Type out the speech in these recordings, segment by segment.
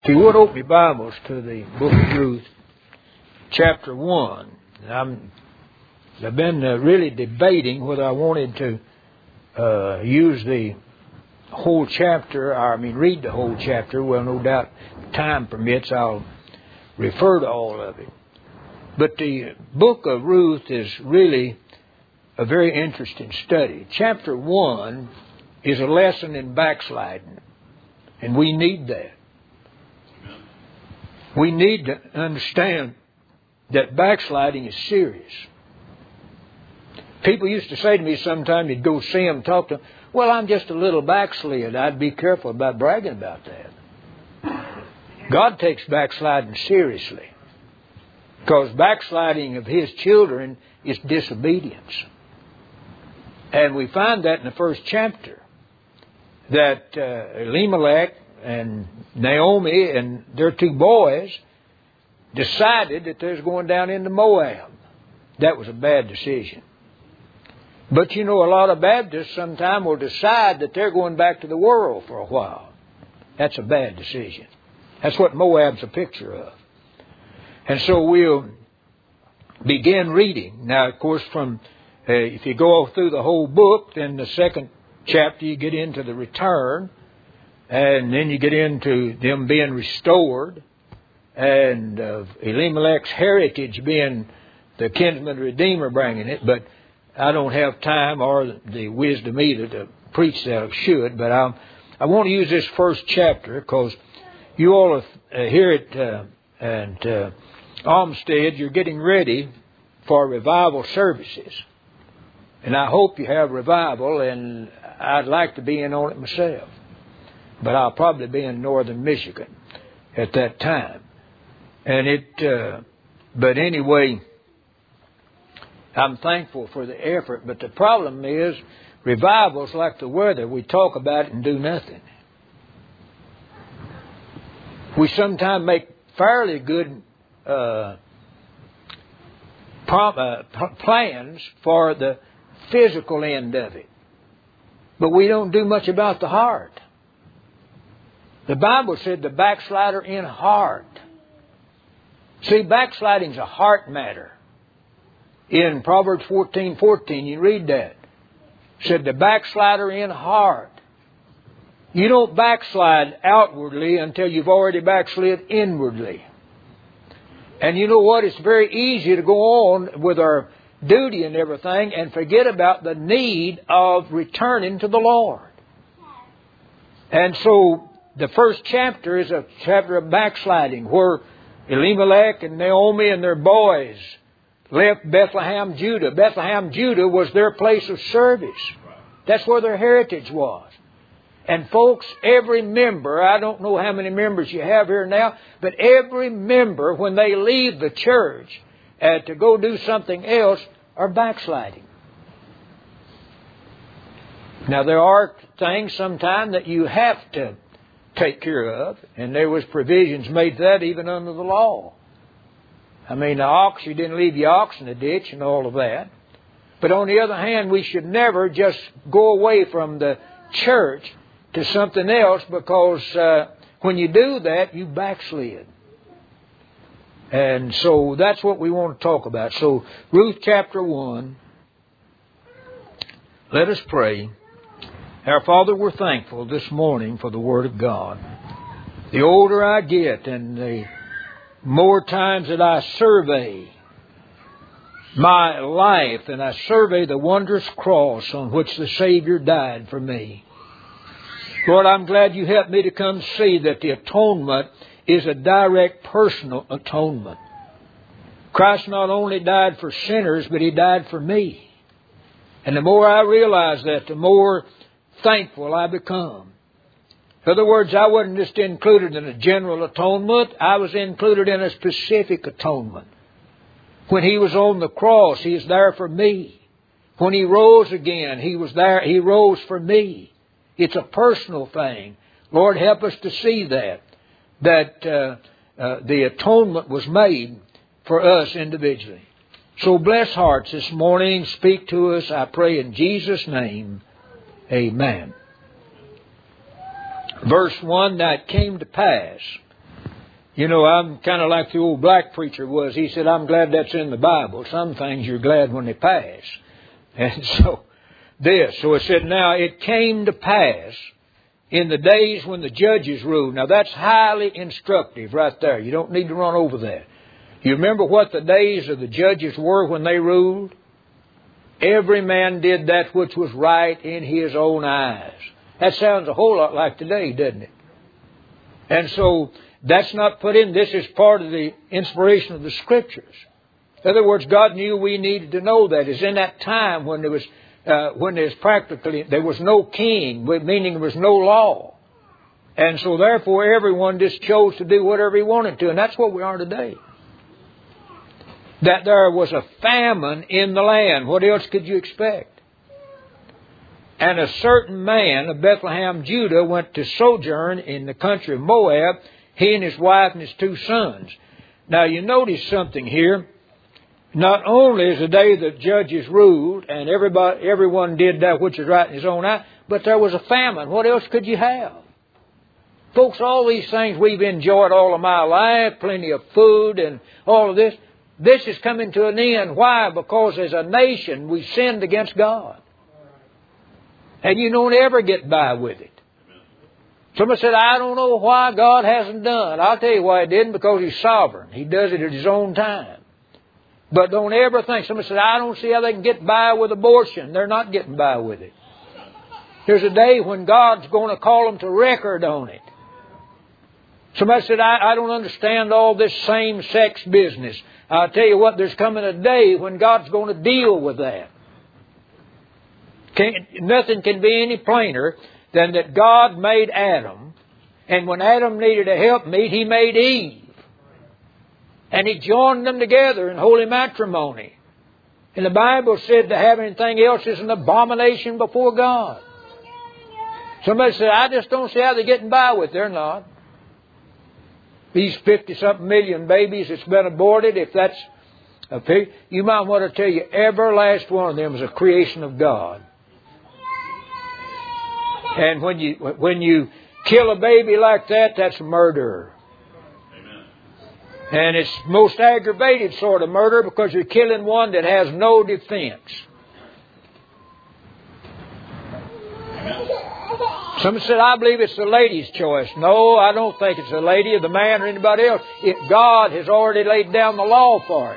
If you would open your Bibles to the book of Ruth, chapter 1. I've been really debating whether I wanted to use the whole chapter, read the whole chapter. Well, no doubt if time permits, I'll refer to all of it. But the book of Ruth is really a very interesting study. Chapter 1 is a lesson in backsliding, and we need that. We need to understand that backsliding is serious. People used to say to me sometime, you'd go see them, talk to them, well, I'm just a little backslid. I'd be careful about bragging about that. God takes backsliding seriously, because backsliding of His children is disobedience. And we find that in the first chapter, that Elimelech and Naomi and their two boys decided that they was going down into Moab. That was a bad decision. But you know, a lot of Baptists sometime will decide that they're going back to the world for a while. That's a bad decision. That's what Moab's a picture of. And so we'll begin reading. Now, of course, if you go through the whole book, then the second chapter you get into the return. And then you get into them being restored, and Elimelech's heritage being the kinsman redeemer bringing it. But I don't have time or the wisdom either to preach that. I should, but I want to use this first chapter because you all here at Olmsted, you're getting ready for revival services. And I hope you have revival, and I'd like to be in on it myself. But I'll probably be in northern Michigan at that time. And but anyway, I'm thankful for the effort. But the problem is, revival's like the weather. We talk about it and do nothing. We sometimes make fairly good plans for the physical end of it. But we don't do much about the heart. The Bible said the backslider in heart. See, backsliding's a heart matter. In Proverbs 14:14, you read that. It said the backslider in heart. You don't backslide outwardly until you've already backslid inwardly. And you know what? It's very easy to go on with our duty and everything and forget about the need of returning to the Lord. And so the first chapter is a chapter of backsliding, where Elimelech and Naomi and their boys left Bethlehem, Judah. Bethlehem, Judah was their place of service. That's where their heritage was. And folks, every member, I don't know how many members you have here now, but every member, when they leave the church to go do something else, are backsliding. Now, there are things sometimes that you have to take care of, and there was provisions made for that even under the law. The ox, you didn't leave your ox in the ditch and all of that. But on the other hand, we should never just go away from the church to something else, because when you do that, you backslid. And so that's what we want to talk about. So Ruth chapter 1, let us pray. Our Father, we're thankful this morning for the Word of God. The older I get and the more times that I survey my life and I survey the wondrous cross on which the Savior died for me, Lord, I'm glad you helped me to come see that the atonement is a direct personal atonement. Christ not only died for sinners, but He died for me. And the more I realize that, the more thankful I become. In other words, I wasn't just included in a general atonement. I was included in a specific atonement. When He was on the cross, He was there for me. When He rose again, He was there. He rose for me. It's a personal thing. Lord, help us to see that the atonement was made for us individually. So bless hearts this morning. Speak to us, I pray in Jesus' name. Amen. Verse 1, now it came to pass You know, I'm kind of like the old black preacher was. He said, I'm glad that's in the Bible. Some things you're glad when they pass. And so it said, now it came to pass in the days when the judges ruled. Now that's highly instructive right there. You don't need to run over that. You remember what the days of the judges were when they ruled? Every man did that which was right in his own eyes. That sounds a whole lot like today, doesn't it? And so that's not put in. This is part of the inspiration of the Scriptures. In other words, God knew we needed to know that. It's in that time when there was no king, meaning there was no law. And so therefore everyone just chose to do whatever he wanted to. And that's what we are today. That there was a famine in the land. What else could you expect? And a certain man of Bethlehem, Judah, went to sojourn in the country of Moab, he and his wife and his 2 sons. Now you notice something here. Not only is the day the judges ruled and everyone did that which is right in his own eye, but there was a famine. What else could you have? Folks, all these things we've enjoyed all of my life, plenty of food and all of this, this is coming to an end. Why? Because as a nation we sinned against God. And you don't ever get by with it. Somebody said, I don't know why God hasn't done. I'll tell you why He didn't, because He's sovereign. He does it at His own time. But don't ever think, somebody said, I don't see how they can get by with abortion. They're not getting by with it. There's a day when God's going to call them to record on it. Somebody said, I don't understand all this same-sex business. I'll tell you what, there's coming a day when God's going to deal with that. Nothing can be any plainer than that God made Adam, and when Adam needed a helpmeet, He made Eve. And He joined them together in holy matrimony. And the Bible said to have anything else is an abomination before God. Somebody said, I just don't see how they're getting by with it. They're not. These 50-something million babies that's been aborted, if that's a pig, you might want to tell you every last one of them is a creation of God. And when you kill a baby like that, that's murder. And it's most aggravated sort of murder because you're killing one that has no defense. Somebody said, I believe it's the lady's choice. No, I don't think it's the lady or the man or anybody else. God has already laid down the law for it.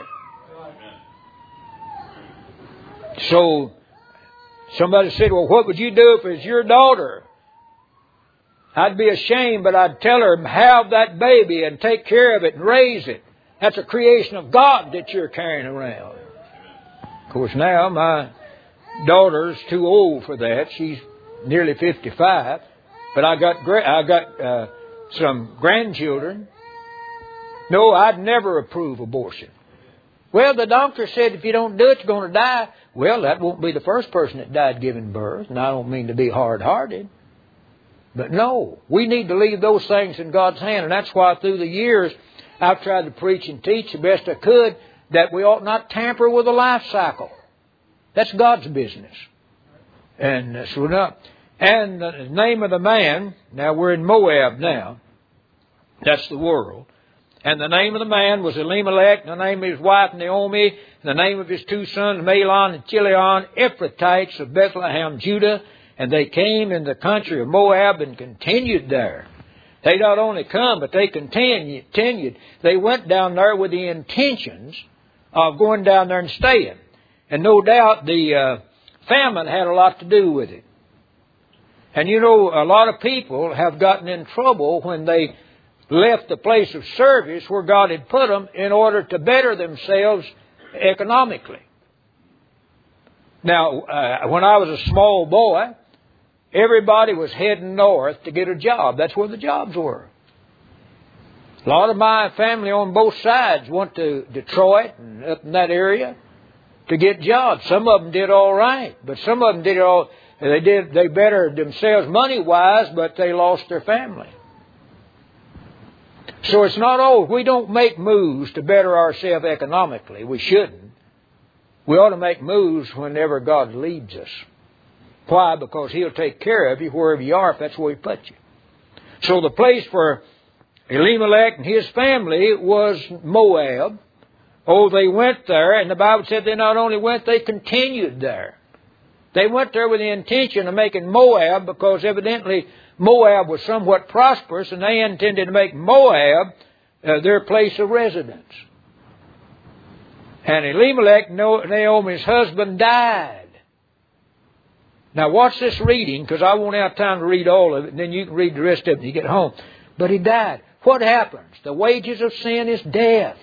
So, somebody said, well, what would you do if it was your daughter? I'd be ashamed, but I'd tell her, have that baby and take care of it and raise it. That's a creation of God that you're carrying around. Of course, now my daughter's too old for that. She's nearly 55. But I got some grandchildren. No, I'd never approve abortion. Well, the doctor said if you don't do it, you're going to die. Well, that won't be the first person that died giving birth. And I don't mean to be hard-hearted. But no, we need to leave those things in God's hand. And that's why through the years I've tried to preach and teach the best I could that we ought not tamper with the life cycle. That's God's business. And so not. And the name of the man, now we're in Moab now. That's the world. And the name of the man was Elimelech, and the name of his wife Naomi, and the name of his 2 sons Mahlon and Chilion, Ephrathites of Bethlehem, Judah. And they came in the country of Moab and continued there. They not only come, but they continued. They went down there with the intentions of going down there and staying. And no doubt the famine had a lot to do with it. And you know, a lot of people have gotten in trouble when they left the place of service where God had put them in order to better themselves economically. Now, when I was a small boy, everybody was heading north to get a job. That's where the jobs were. A lot of my family on both sides went to Detroit and up in that area to get jobs. Some of them did all right, but some of them did all. They bettered themselves money-wise, but they lost their family. So it's not all. We don't make moves to better ourselves economically. We shouldn't. We ought to make moves whenever God leads us. Why? Because He'll take care of you wherever you are if that's where He put you. So the place for Elimelech and his family was Moab. Oh, they went there, and the Bible said they not only went, they continued there. They went there with the intention of making Moab, because evidently Moab was somewhat prosperous, and they intended to make Moab their place of residence. And Elimelech, Naomi's husband, died. Now watch this reading, because I won't have time to read all of it, and then you can read the rest of it when you get home. But he died. What happens? The wages of sin is death.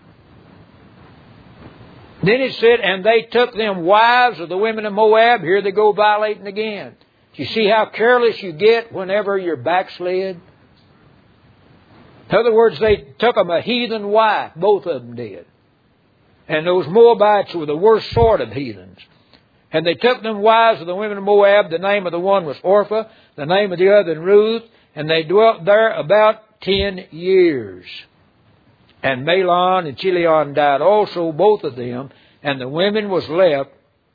Then it said, and they took them wives of the women of Moab. Here they go violating again. Do you see how careless you get whenever you're backslid? In other words, they took them a heathen wife. Both of them did. And those Moabites were the worst sort of heathens. And they took them wives of the women of Moab. The name of the one was Orpah, the name of the other Ruth, and they dwelt there about 10 years. And Mahlon and Chilion died also, both of them, and the woman was left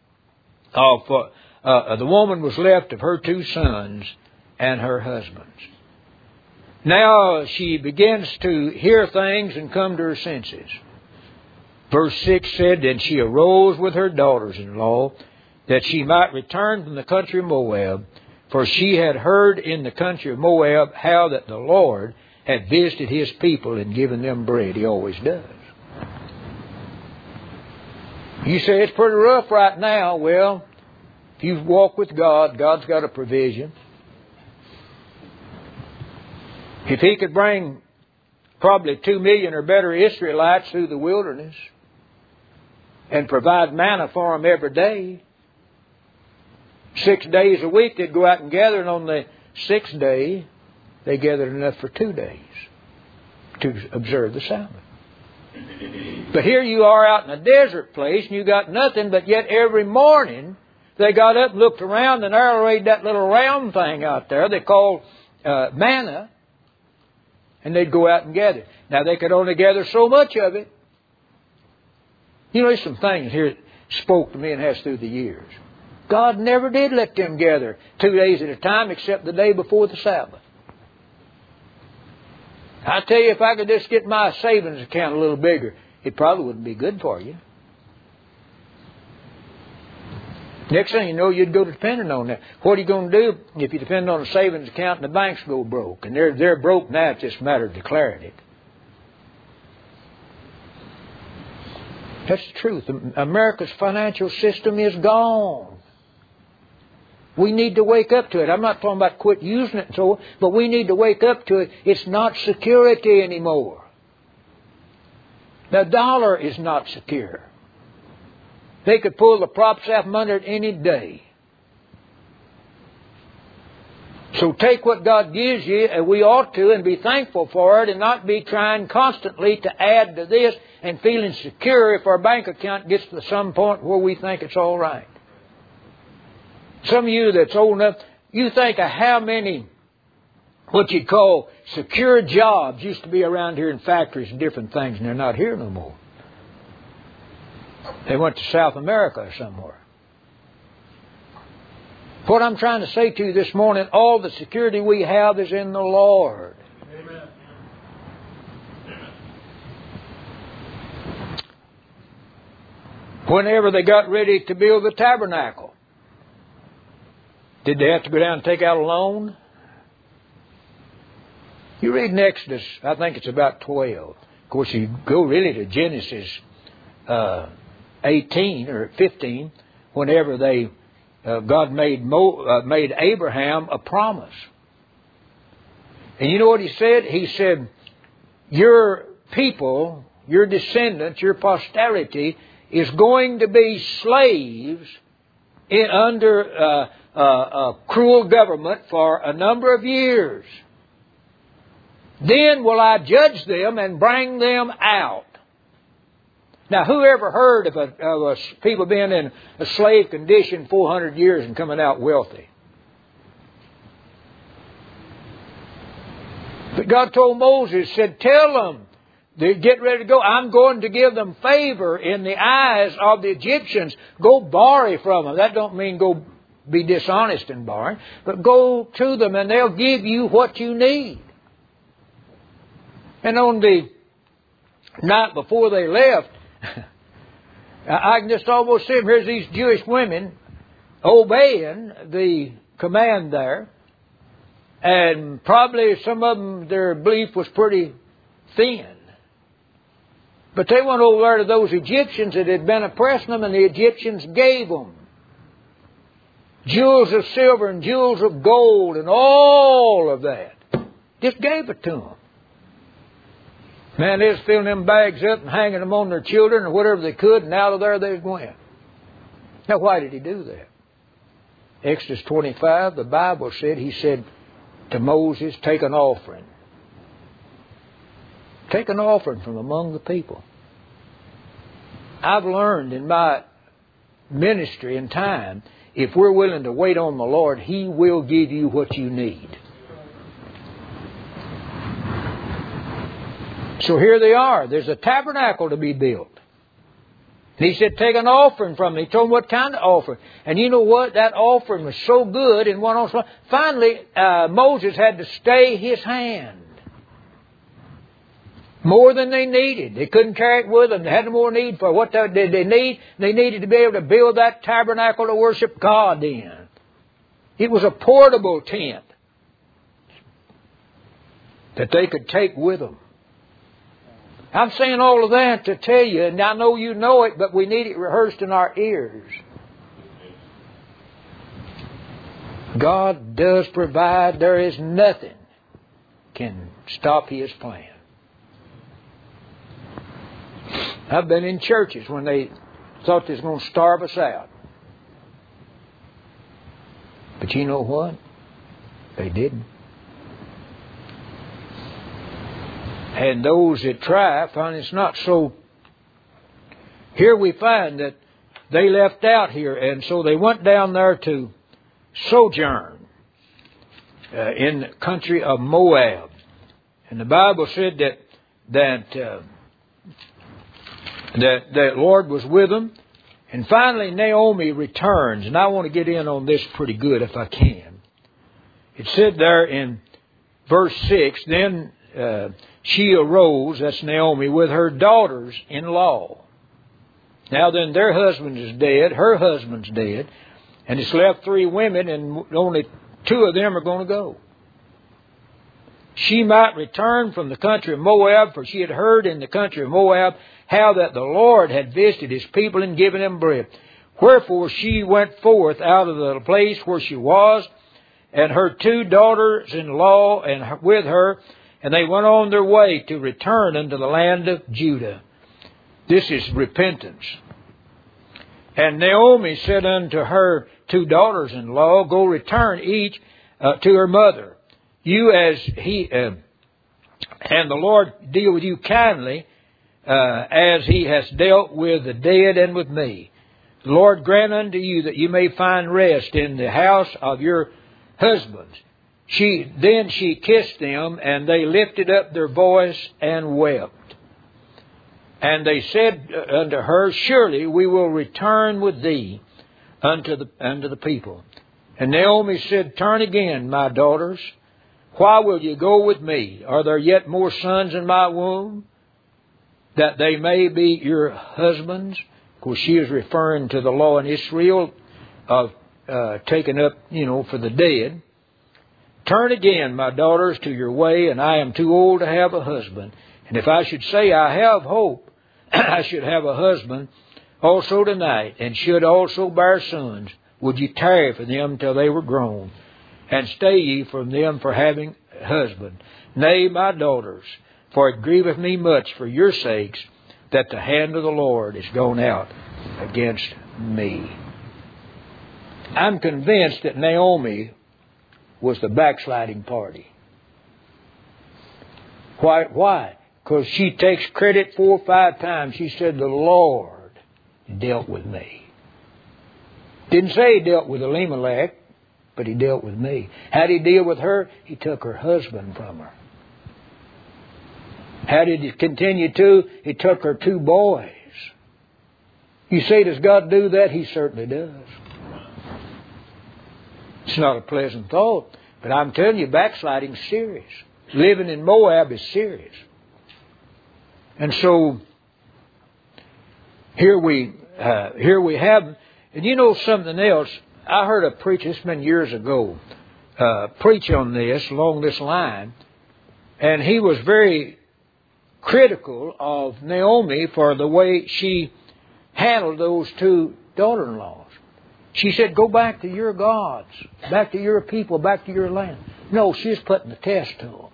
of her 2 sons and her husbands. Now she begins to hear things and come to her senses. Verse 6 said, and she arose with her daughters-in-law, that she might return from the country of Moab, for she had heard in the country of Moab how that the Lord had visited His people and given them bread. He always does. You say it's pretty rough right now. Well, if you walk with God, God's got a provision. If He could bring probably 2 million or better Israelites through the wilderness and provide manna for them every day, 6 days a week they'd go out and gather, and on the 6th day they gathered enough for 2 days to observe the Sabbath. But here you are out in a desert place, and you got nothing, but yet every morning they got up and looked around, and there laid that little round thing out there they called manna, and they'd go out and gather. Now they could only gather so much of it. You know, there's some things here that spoke to me and has through the years. God never did let them gather 2 days at a time except the day before the Sabbath. I tell you, if I could just get my savings account a little bigger, it probably wouldn't be good for you. Next thing you know, you'd go depending on that. What are you going to do if you depend on a savings account and the banks go broke? And they're broke now, it's just a matter of declaring it. That's the truth. America's financial system is gone. We need to wake up to it. I'm not talking about quit using it and so on, but we need to wake up to it. It's not security anymore. The dollar is not secure. They could pull the props out from under it any day. So take what God gives you, and we ought to, and be thankful for it, and not be trying constantly to add to this and feeling secure if our bank account gets to some point where we think it's all right. Some of you that's old enough, you think of how many what you'd call secure jobs used to be around here in factories and different things, and they're not here no more. They went to South America or somewhere. What I'm trying to say to you this morning, all the security we have is in the Lord. Amen. Whenever they got ready to build the tabernacle, did they have to go down and take out a loan? You read in Exodus, I think it's about 12. Of course, you go really to Genesis 18 or 15, whenever God made Abraham a promise. And you know what He said? He said, your people, your descendants, your posterity is going to be slaves under a cruel government for a number of years. Then will I judge them and bring them out. Now, who ever heard of people being in a slave condition 400 years and coming out wealthy? But God told Moses, said, tell them, they get ready to go. I'm going to give them favor in the eyes of the Egyptians. Go borrow from them. That don't mean go be dishonest in borrowing, but go to them and they'll give you what you need. And on the night before they left, I can just almost see them. Here's these Jewish women obeying the command there. And probably some of them, their belief was pretty thin. But they went over there to those Egyptians that had been oppressing them, and the Egyptians gave them jewels of silver and jewels of gold and all of that. Just gave it to them. Man, they was filling them bags up and hanging them on their children or whatever they could, and out of there they went. Now, why did he do that? Exodus 25, the Bible said, he said to Moses, take an offering. Take an offering from among the people. I've learned in my ministry and time, if we're willing to wait on the Lord, He will give you what you need. So here they are. There's a tabernacle to be built. And he said, take an offering from them. He told them what kind of offering. And you know what? That offering was so good and went on. Finally, Moses had to stay his hand. More than they needed. They couldn't carry it with them. They had no more need for what did they need. They needed to be able to build that tabernacle to worship God in. It was a portable tent that they could take with them. I'm saying all of that to tell you, and I know you know it, but we need it rehearsed in our ears. God does provide. There is nothing can stop His plan. I've been in churches when they thought they was going to starve us out. But you know what? They didn't. And those that try find it's not so. Here we find that they left out here, and so they went down there to sojourn in the country of Moab. And the Bible said that Lord was with them. And finally Naomi returns, and I want to get in on this pretty good if I can. It said there in verse 6, then she arose, that's Naomi, with her daughters-in-law. Now then, their husband is dead, her husband's dead, and it's left 3 women, and only 2 of them are going to go. She might return from the country of Moab, for she had heard in the country of Moab how that the Lord had visited His people and given them bread. Wherefore she went forth out of the place where she was, and her 2 daughters-in-law, and with her, and they went on their way to return unto the land of Judah. This is repentance. And Naomi said unto her 2 daughters-in-law, go return each to her mother. You as He, and the Lord deal with you kindly, as He has dealt with the dead and with me. The Lord grant unto you that you may find rest in the house of your husbands. Then she kissed them, and they lifted up their voice and wept. And they said unto her, surely we will return with thee unto the people. And Naomi said, turn again, my daughters. Why will you go with me? Are there yet more sons in my womb, that they may be your husbands? Of course, she is referring to the law in Israel of taken up, for the dead. Turn again, my daughters, to your way, and I am too old to have a husband. And if I should say I have hope, I should have a husband also tonight, and should also bear sons. Would ye tarry for them till they were grown, and stay ye from them for having a husband? Nay, my daughters, for it grieveth me much for your sakes, that the hand of the Lord is gone out against me. I'm convinced that Naomi was the backsliding party. Why? Because she takes credit 4 or 5 times. She said, the Lord dealt with me. Didn't say He dealt with Elimelech, but He dealt with me. How did He deal with her? He took her husband from her. How did He continue to? He took her 2 boys. You say, does God do that? He certainly does. It's not a pleasant thought, but I'm telling you, backsliding's serious. Living in Moab is serious. And so here we have, and you know something else. I heard a preacher, it's been years ago, preach on this, along this line, and he was very critical of Naomi for the way she handled those two daughter-in-laws. She said, go back to your gods, back to your people, back to your land. No, she's putting the test to them.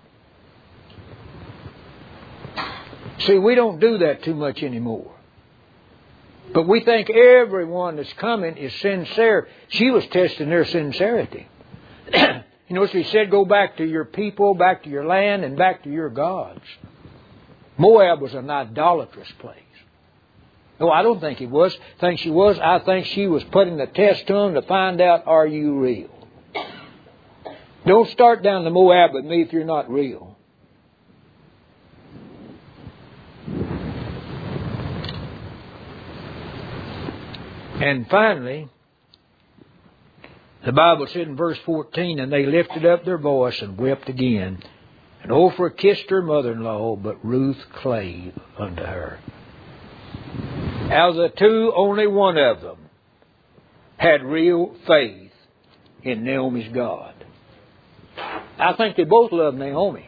See, we don't do that too much anymore. But we think everyone that's coming is sincere. She was testing their sincerity. You know, she said, go back to your people, back to your land, and back to your gods. Moab was an idolatrous place. No, I don't think it was. I think she was. I think she was putting the test to them to find out, are you real? Don't start down to Moab with me if you're not real. And finally, the Bible said in verse 14, and they lifted up their voice and wept again. And Orpah kissed her mother-in-law, but Ruth clave unto her. Out of the two, only one of them had real faith in Naomi's God. I think they both loved Naomi.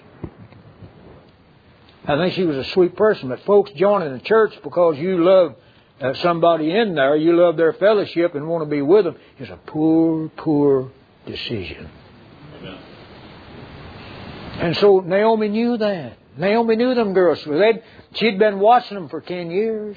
I think she was a sweet person. But folks, joining the church because you love somebody in there, you love their fellowship and want to be with them, is a poor, poor decision. Amen. And so Naomi knew that. Naomi knew them girls. She'd been watching them for 10 years.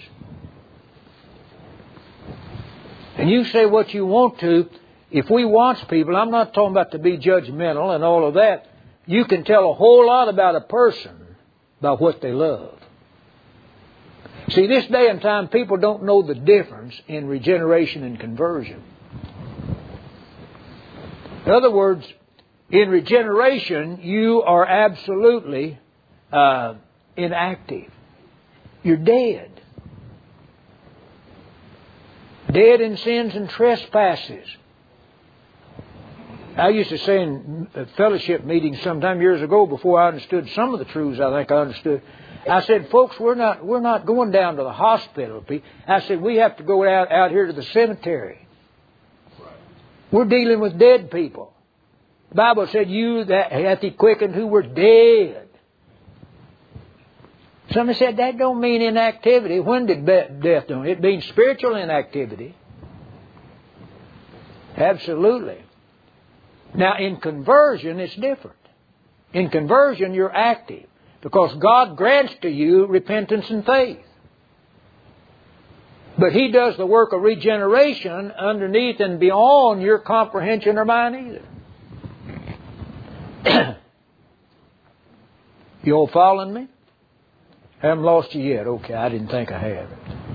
And you say what you want to. If we watch people, I'm not talking about to be judgmental and all of that. You can tell a whole lot about a person by what they love. See, this day and time, people don't know the difference in regeneration and conversion. In other words, in regeneration, you are absolutely inactive. You're dead. Dead in sins and trespasses. I used to say in fellowship meetings sometime years ago, before I understood some of the truths I think I understood, I said, folks, we're not going down to the hospital. I said, we have to go out here to the cemetery. We're dealing with dead people. The Bible said, you that hath He quickened who were dead. Somebody said, that don't mean inactivity. When did death do it? It means spiritual inactivity. Absolutely. Now, in conversion, it's different. In conversion, you're active. Because God grants to you repentance and faith. But He does the work of regeneration underneath and beyond your comprehension or mine either. You all following me? I haven't lost you yet. Okay, I didn't think I had.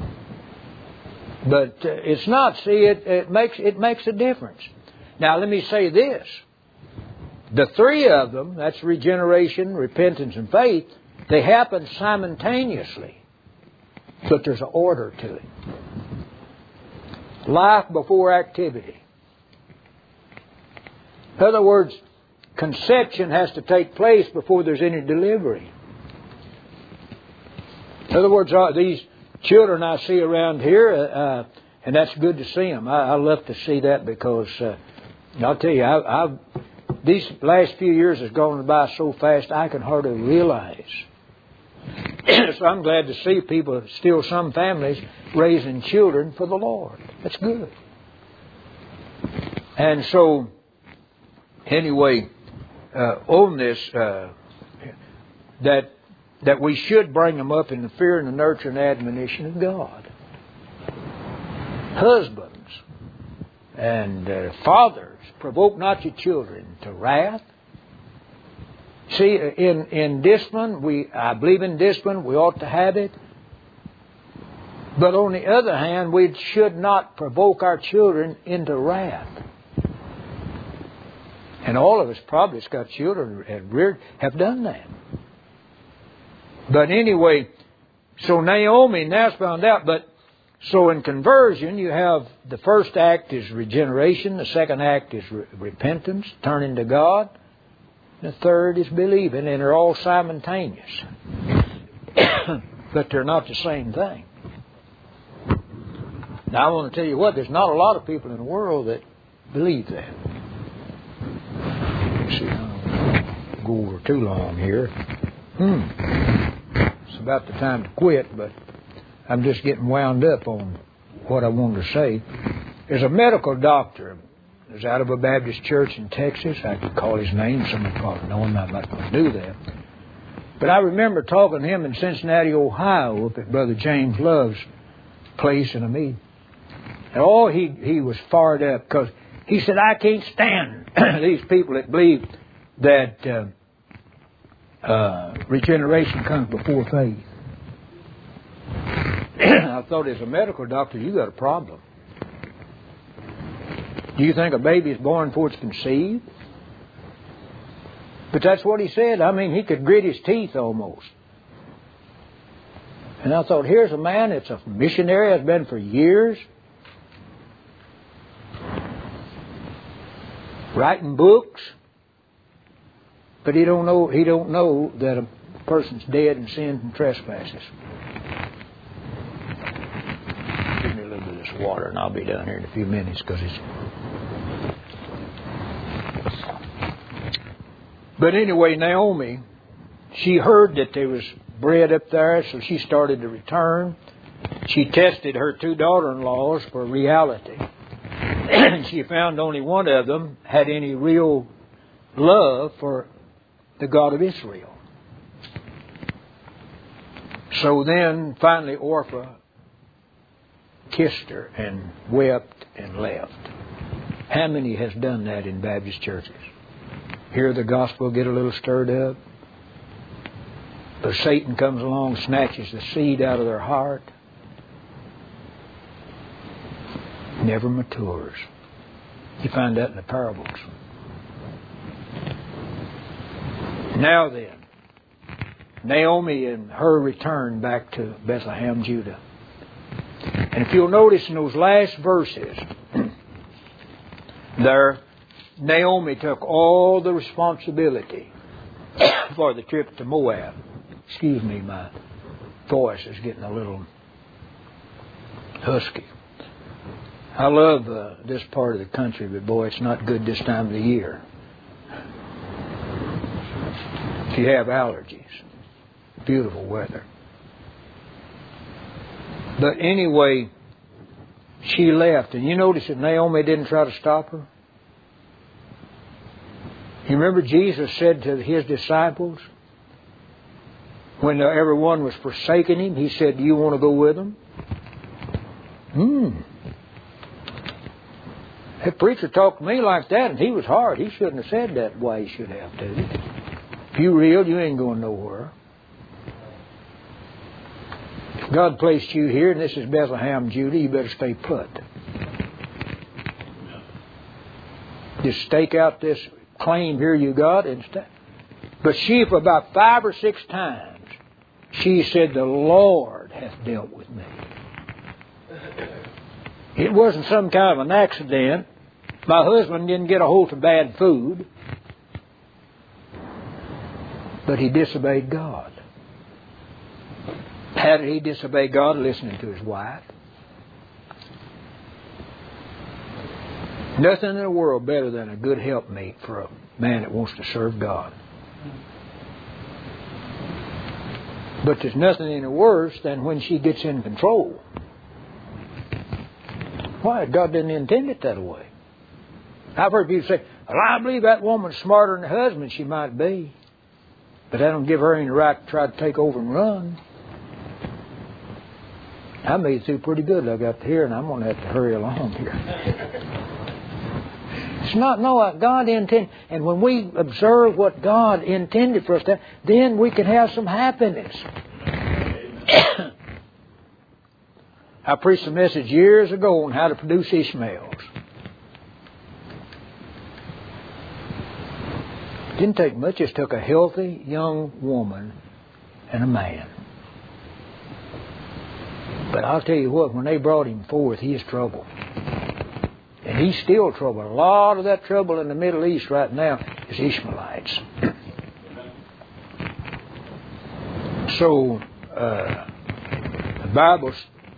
But it's not. See, it makes a difference. Now, let me say this. The three of them, that's regeneration, repentance, and faith, they happen simultaneously. But there's an order to it. Life before activity. In other words, conception has to take place before there's any delivery. In other words, these children I see around here, and that's good to see them. I love to see that because I'll tell you, these last few years has gone by so fast I can hardly realize. So I'm glad to see people, still some families, raising children for the Lord. That's good. And so, anyway, on this, that we should bring them up in the fear and the nurture and admonition of God. Husbands and fathers, provoke not your children to wrath. See, in discipline, I believe in discipline, we ought to have it. But on the other hand, we should not provoke our children into wrath. And all of us probably that's got children and reared have done that. But anyway, so Naomi now's found out, but so in conversion, you have the first act is regeneration, the second act is repentance, turning to God, the third is believing, and they're all simultaneous. but they're not the same thing. Now, I want to tell you what, there's not a lot of people in the world that believe that. Let's see, I don't go over too long here. It's about the time to quit, but I'm just getting wound up on what I wanted to say. There's a medical doctor. He was out of a Baptist church in Texas. I could call his name. Some of you probably know him. I'm not going to do that. But I remember talking to him in Cincinnati, Ohio, up at Brother James Love's place in a meeting. And he was fired up because he said, I can't stand these people that believe that regeneration comes before faith. I thought, as a medical doctor, you got a problem. Do you think a baby is born before it's conceived? But that's what he said. I mean, he could grit his teeth almost. And I thought, here's a man that's a missionary, has been for years, writing books, but he don't know that a person's dead in sins and trespasses. Give me a little bit of this water, and I'll be down here in a few minutes because it's. But anyway, Naomi, she heard that there was bread up there, so she started to return. She tested her 2 daughter-in-laws for reality. And she found only one of them had any real love for the God of Israel. So then, finally, Orpah kissed her and wept and left. How many has done that in Baptist churches? Hear the gospel, get a little stirred up, but Satan comes along, snatches the seed out of their heart, never matures. You find that in the parables. Now then, Naomi and her return back to Bethlehem, Judah. And if you'll notice in those last verses, there, Naomi took all the responsibility for the trip to Moab. Excuse me, my voice is getting a little husky. I love this part of the country, but boy, it's not good this time of the year. If you have allergies, beautiful weather. But anyway, she left. And you notice that Naomi didn't try to stop her? You remember Jesus said to His disciples, when everyone was forsaking Him, He said, do you want to go with them? That preacher talked to me like that, and he was hard. He shouldn't have said that way. He should have to. If you real, you ain't going nowhere. If God placed you here, and this is Bethlehem, Judah, you better stay put. Just stake out this claim here you got and stay. But she, for about 5 or 6 times, she said, the Lord hath dealt with me. It wasn't some kind of an accident. My husband didn't get a hold of bad food. But he disobeyed God. How did he disobey God? Listening to his wife. Nothing in the world better than a good helpmate for a man that wants to serve God. But there's nothing any worse than when she gets in control. Why? God didn't intend it that way. I've heard people say, well, I believe that woman's smarter than her husband. She might be. But that don't give her any right to try to take over and run. I made it through pretty good. I got here, and I'm going to have to hurry along here. It's not, no, God intended. And when we observe what God intended for us to, then we can have some happiness. I preached a message years ago on how to produce Ishmaels. It didn't take much. It just took a healthy young woman and a man. But I'll tell you what, when they brought him forth, he is trouble. And he's still trouble. A lot of that trouble in the Middle East right now is Ishmaelites. So, Bible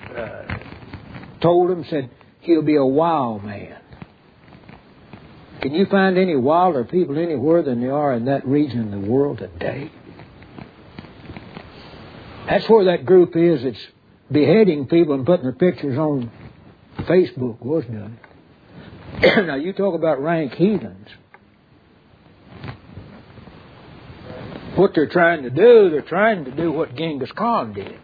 told him, said, he'll be a wild man. Can you find any wilder people anywhere than there are in that region of the world today? That's where that group is that's beheading people and putting their pictures on Facebook was done. Now, you talk about rank heathens. What they're trying to do what Genghis Khan did.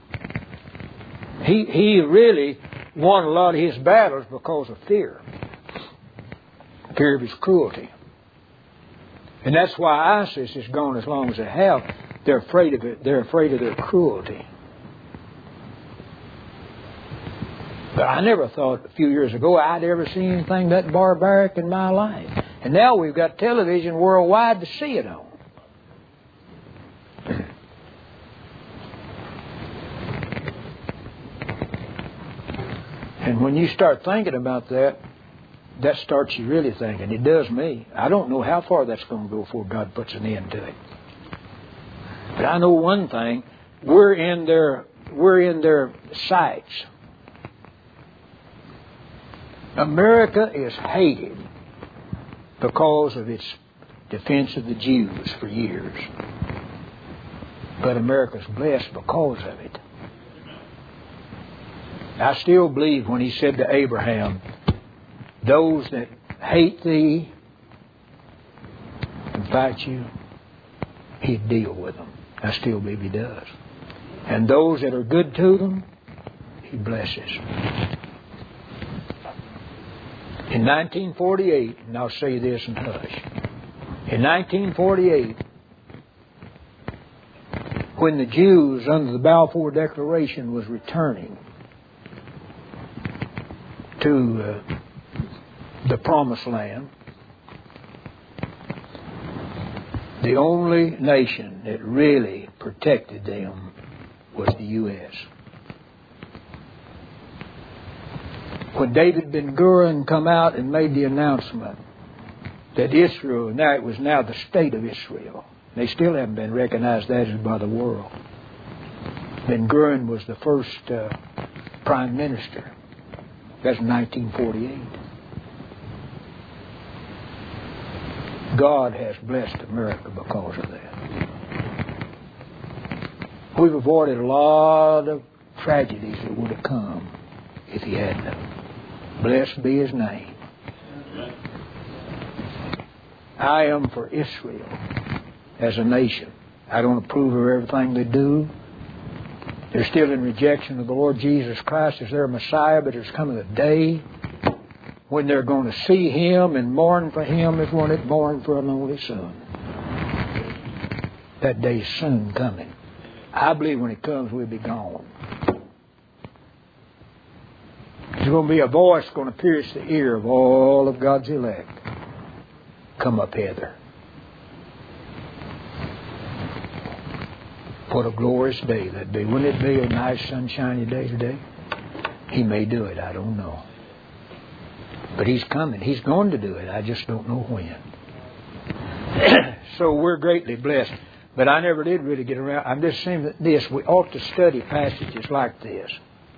He really won a lot of his battles because of fear. Fear of his cruelty. And that's why ISIS has gone as long as they have. They're afraid of it. They're afraid of their cruelty. But I never thought a few years ago I'd ever seen anything that barbaric in my life. And now we've got television worldwide to see it on. And when you start thinking about that, that starts you really thinking. It does me. I don't know how far that's going to go before God puts an end to it. But I know one thing: we're in their sights. America is hated because of its defense of the Jews for years. But America's blessed because of it. I still believe when he said to Abraham, those that hate thee and fight you, he'd deal with them. I still believe he does. And those that are good to them, he blesses. In 1948, and I'll say this and hush. In 1948, when the Jews under the Balfour Declaration was returning to the Promised Land, the only nation that really protected them was the U.S. When David Ben-Gurion come out and made the announcement that Israel, now it was now the state of Israel, they still haven't been recognized as by the world. Ben-Gurion was the first prime minister. That's 1948. God has blessed America because of that. We've avoided a lot of tragedies that would have come if he hadn't. Blessed be his name. I am for Israel as a nation. I don't approve of everything they do. They're still in rejection of the Lord Jesus Christ as their Messiah, but there's coming a day when they're going to see Him and mourn for Him as one that mourned for a lonely son. That day's soon coming. I believe when it comes, we'll be gone. There's going to be a voice going to pierce the ear of all of God's elect. Come up hither. What a glorious day that'd be. Wouldn't it be a nice sunshiny day today? He may do it. I don't know. But He's coming. He's going to do it. I just don't know when. So we're greatly blessed. But I never did really get around. I'm just saying that this, we ought to study passages like this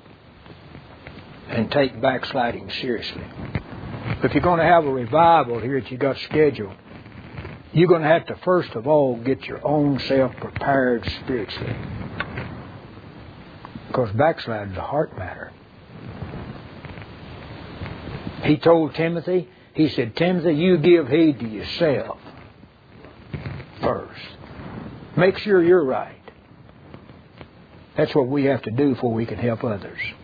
and take backsliding seriously. If you're going to have a revival here that you got scheduled, you're going to have to first of all get your own self prepared spiritually. Because backsliding is a heart matter. He told Timothy, he said, Timothy, you give heed to yourself first. Make sure you're right. That's what we have to do before we can help others.